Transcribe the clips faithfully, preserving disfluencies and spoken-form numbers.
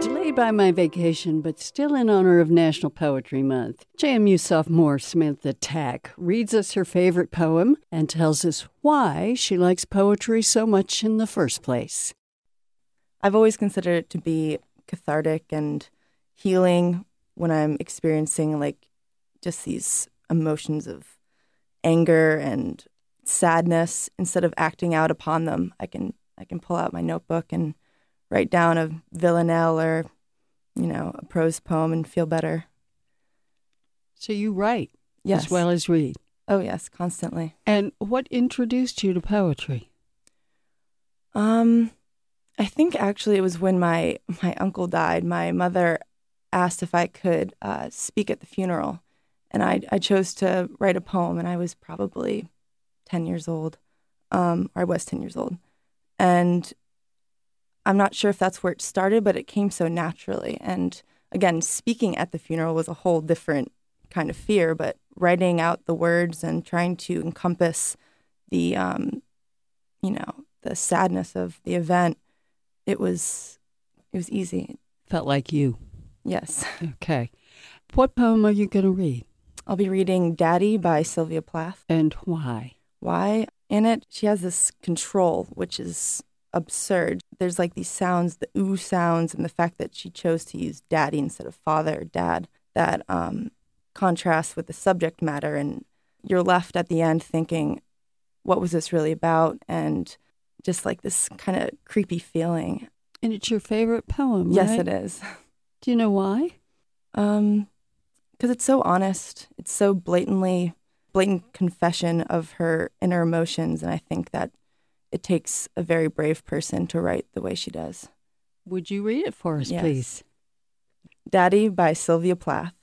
Delayed by my vacation, but still in honor of National Poetry Month, J M U sophomore Samantha Tack reads us her favorite poem and tells us why she likes poetry so much in the first place. I've always considered it to be cathartic and healing when I'm experiencing like just these emotions of anger and sadness. Instead of acting out upon them, I can I can pull out my notebook and write down a villanelle or, you know, a prose poem and feel better. So you write yes. as well as read? Oh, yes, constantly. And what introduced you to poetry? Um, I think actually it was when my, my uncle died. My mother asked if I could uh, speak at the funeral, and I, I chose to write a poem, and I was probably ten years old, um, or I was ten years old. And I'm not sure if that's where it started, but it came so naturally. And again, speaking at the funeral was a whole different kind of fear, but writing out the words and trying to encompass the, um, you know, the sadness of the event, it was, it was easy. Felt like you. Yes. Okay. What poem are you going to read? I'll be reading Daddy by Sylvia Plath. And why? Why? In it, she has this control, which is absurd. There's like these sounds, the ooh sounds, and the fact that she chose to use daddy instead of father or dad, that um, contrasts with the subject matter. And you're left at the end thinking, what was this really about? And just like this kind of creepy feeling. And it's your favorite poem, Yes, right? it is. Do you know why? Um, because it's so honest. It's so blatantly, blatant confession of her inner emotions. And I think that it takes a very brave person to write the way she does. Would you read it for us, yes. please? Daddy by Sylvia Plath.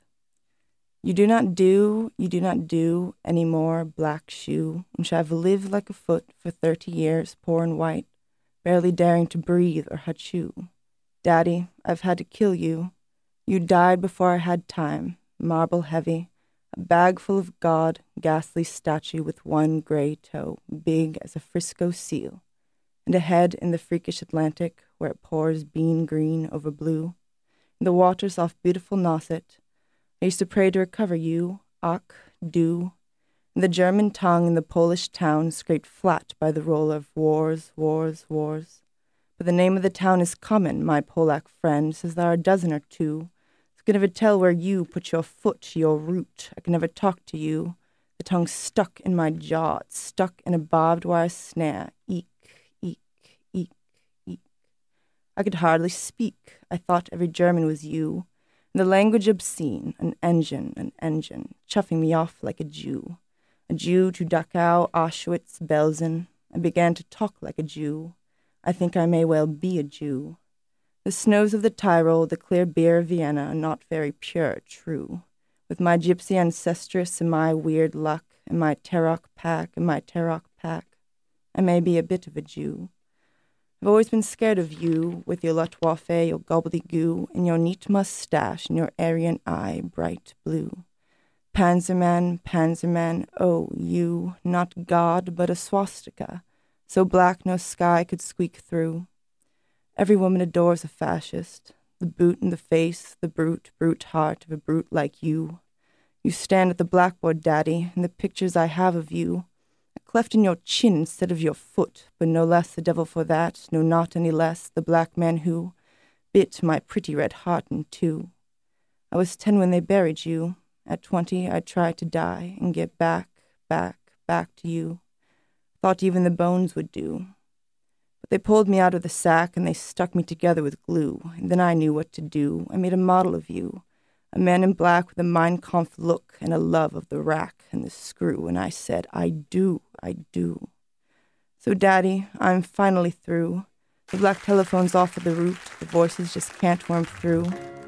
You do not do, you do not do any more, black shoe, which I've lived like a foot for thirty years, poor and white, barely daring to breathe or hachoo. Daddy, I've had to kill you. You died before I had time, marble heavy, a bag full of God, ghastly statue with one gray toe, big as a Frisco seal, and a head in the freakish Atlantic where it pours bean green over blue. In the waters off beautiful Nauset, I used to pray to recover you, ach, du, and the German tongue in the Polish town scraped flat by the roll of wars, wars, wars. But the name of the town is common, my Polack friend, says there are a dozen or two. I can never tell where you put your foot, your root. I can never talk to you. The tongue stuck in my jaw, it's stuck in a barbed wire snare. Eek, eek, eek, eek. I could hardly speak. I thought every German was you. And the language obscene, an engine, an engine, chuffing me off like a Jew. A Jew to Dachau, Auschwitz, Belsen. I began to talk like a Jew. I think I may well be a Jew. The snows of the Tyrol, the clear beer of Vienna are not very pure, true. With my gypsy ancestress and my weird luck, and my Tarok pack, and my Tarok pack, I may be a bit of a Jew. I've always been scared of you, with your Luftwaffe, your gobbledygoo, and your neat mustache, and your Aryan eye, bright blue. Panzerman, Panzerman, oh, you, not God, but a swastika, so black no sky could squeak through. Every woman adores a fascist, the boot in the face, the brute, brute heart of a brute like you. You stand at the blackboard, Daddy, and the pictures I have of you, a cleft in your chin instead of your foot, but no less the devil for that, no not any less the black man who bit my pretty red heart in two. I was ten when they buried you. At twenty I tried to die and get back, back, back to you. Thought even the bones would do. But they pulled me out of the sack and they stuck me together with glue, and then I knew what to do. I made a model of you, a man in black with a Mein Kampf look and a love of the rack and the screw, and I said, I do, I do. So, Daddy, I'm finally through. The black telephone's off at the root, the voices just can't worm through.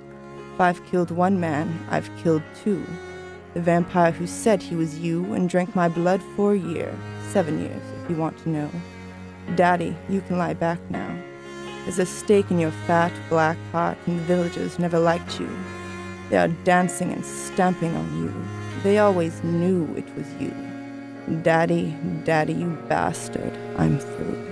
If I've killed one man, I've killed two. The vampire who said he was you and drank my blood for a year, seven years, if you want to know. Daddy, you can lie back now. There's a stake in your fat, black heart, and the villagers never liked you. They are dancing and stamping on you. They always knew it was you. Daddy, Daddy, you bastard, I'm through.